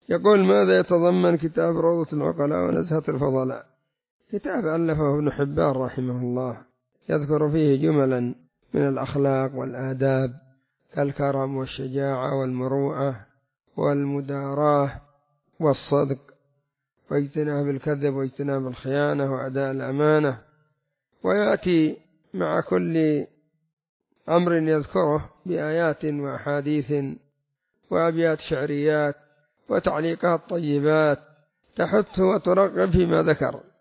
يقول: ماذا يتضمن كتاب روضة العقلاء ونزهة الفضلاء؟ كتاب ألفه ابن حبان رحمه الله، يذكر فيه جملا من الأخلاق والآداب كالكرم والشجاعة والمروءة والمداراة والصدق واجتناب الكذب واجتناب الخيانة وأداء الأمانة، ويأتي مع كل أمر يذكره بآيات وأحاديث وأبيات شعريات وتعليقات طيبات تحث وترغب فيما ذكر.